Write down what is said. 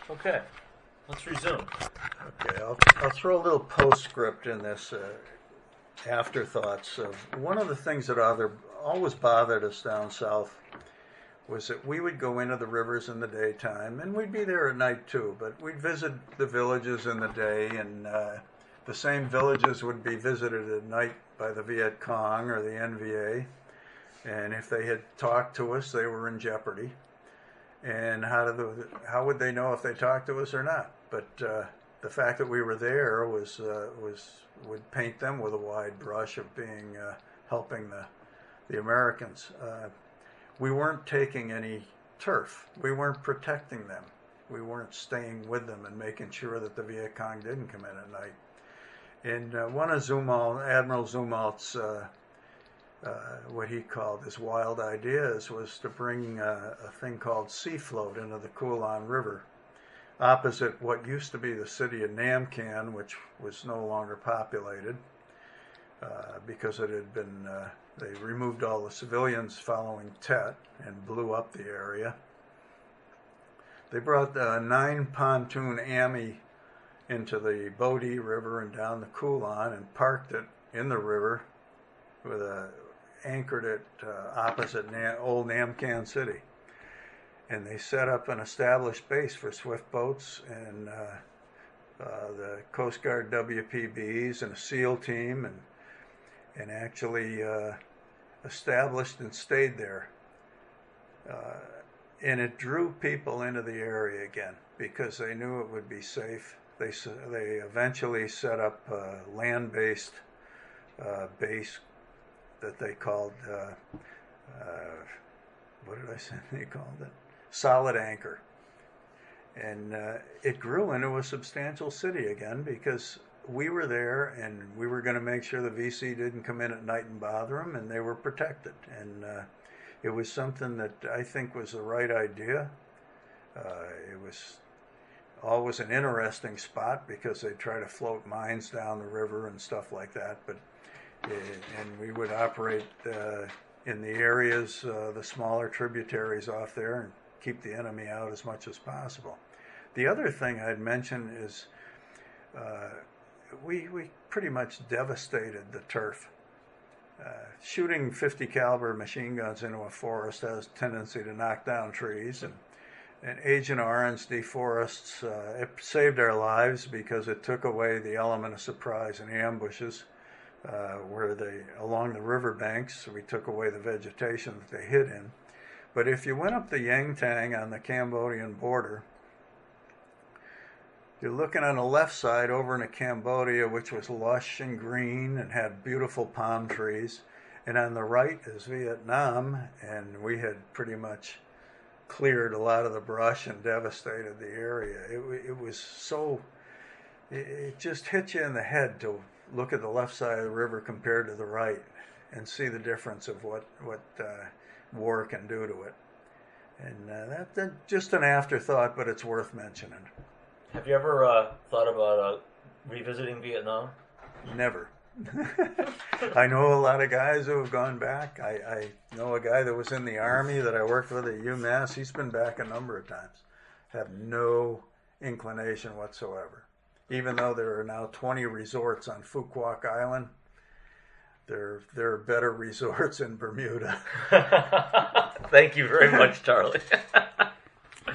Okay, let's resume. Okay, I'll throw a little postscript in this afterthoughts of one of the things that always bothered us down south was that we would go into the rivers in the daytime, and we'd be there at night too, but we'd visit the villages in the day, and the same villages would be visited at night by the Viet Cong or the NVA, and if they had talked to us, they were in jeopardy. And how would they know if they talked to us or not? But the fact that we were there would paint them with a wide brush of being helping the Americans. We weren't taking any turf. We weren't protecting them. We weren't staying with them and making sure that the Viet Cong didn't come in at night. And one of Admiral Zumwalt's what he called his wild ideas was to bring a thing called sea float into the Kulan River, opposite what used to be the city of Namcan, which was no longer populated because it had been, they removed all the civilians following Tet and blew up the area. They brought 9 pontoon Ami into the Bodhi River and down the Kulan and parked it in the river with anchored it opposite old Namcan City. And they set up an established base for swift boats and the Coast Guard WPBs and a SEAL team and actually established and stayed there. And it drew people into the area again because they knew it would be safe. They eventually set up a land-based base that they called, what did I say they called it? Solid Anchor. And it grew into a substantial city again because we were there and we were going to make sure the VC didn't come in at night and bother them, and they were protected. And it was something that I think was the right idea. It was always an interesting spot because they try to float mines down the river and stuff like that, and we would operate in the areas, the smaller tributaries off there, and keep the enemy out as much as possible. The other thing I'd mention is we pretty much devastated the turf. Shooting 50 caliber machine guns into a forest has a tendency to knock down trees, and Agent Orange deforests. It saved our lives because it took away the element of surprise in ambushes. Along the riverbanks, we took away the vegetation that they hid in. But if you went up the Yangtang on the Cambodian border, you're looking on the left side over into Cambodia, which was lush and green and had beautiful palm trees. And on the right is Vietnam, and we had pretty much cleared a lot of the brush and devastated the area. It just hit you in the head to look at the left side of the river compared to the right and see the difference of what war can do to it. And that's just an afterthought, but it's worth mentioning. Have you ever thought about revisiting Vietnam? Never. I know a lot of guys who have gone back. I know a guy that was in the Army that I worked with at UMass. He's been back a number of times. Have no inclination whatsoever. Even though there are now 20 resorts on Phu Quoc Island, there are better resorts in Bermuda. Thank you very much, Charlie.